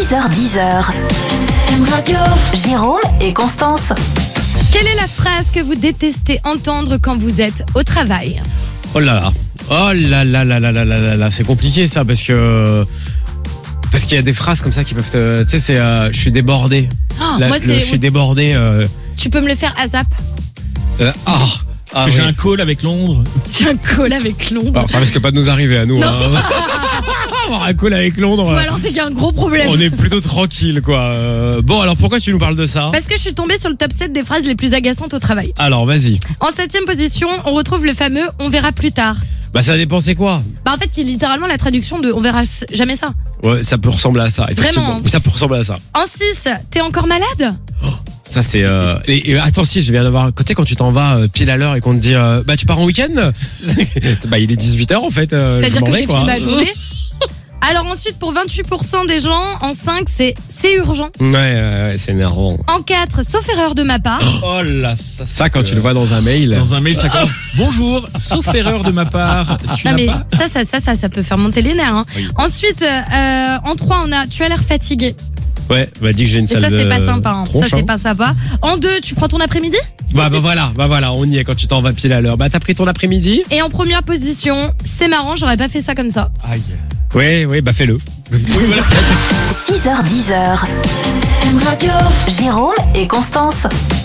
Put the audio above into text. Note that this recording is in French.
6h10. Radio. Jérôme et Constance. Quelle est la phrase que vous détestez entendre quand vous êtes au travail ? Oh là là, c'est compliqué ça parce qu'il y a des phrases comme ça qui peuvent te... Tu sais, c'est je suis débordé. Je suis débordé. Tu peux me le faire à zap ? Parce que j'ai un call avec Londres. J'ai un call avec Londres. Alors, ça risque pas de nous arriver à nous. Hein. Avoir un call avec Londres. Ou alors c'est qu'il y a un gros problème. On est plutôt tranquille, quoi. Bon, alors pourquoi tu nous parles de ça ? Parce que je suis tombée sur le top 7 des phrases les plus agaçantes au travail. Alors, vas-y. En 7ème position, on retrouve le fameux « on verra plus tard ». Bah, ça dépend, c'est quoi ? Bah en fait, qui est littéralement la traduction de « on verra jamais ça ». Ouais, ça peut ressembler à ça, effectivement. Vraiment. Ça peut ressembler à ça. En 6, t'es encore malade ? Ça c'est et attends, si je viens d'avoir, tu sais, quand tu t'en vas pile à l'heure et qu'on te dit bah tu pars en week-end. Bah il est 18h en fait. C'est-à-dire que j'ai quoi. fini ma journée. Alors ensuite, pour 28% des gens, en 5, c'est urgent. Ouais, c'est énervant. En 4, sauf erreur de ma part. Oh là, Ça quand tu le vois dans un mail. Dans un mail, ça commence. Bonjour, sauf erreur de ma part. Tu Non n'as mais pas. ça peut faire monter les nerfs. Hein. Oui. Ensuite, en 3, on a tu as l'air fatigué. Ouais, bah dis que j'ai une Et salle ça de c'est pas sympa. Hein. tronche, Ça c'est pas sympa. En 2, tu prends ton après-midi. Bah voilà, on y est quand tu t'en vas pile à l'heure. Bah t'as pris ton après-midi. Et en première position, c'est marrant, j'aurais pas fait ça comme ça. Aïe. Oui, bah fais-le. Oui, voilà. 6h10. Radio. Jérôme et Constance.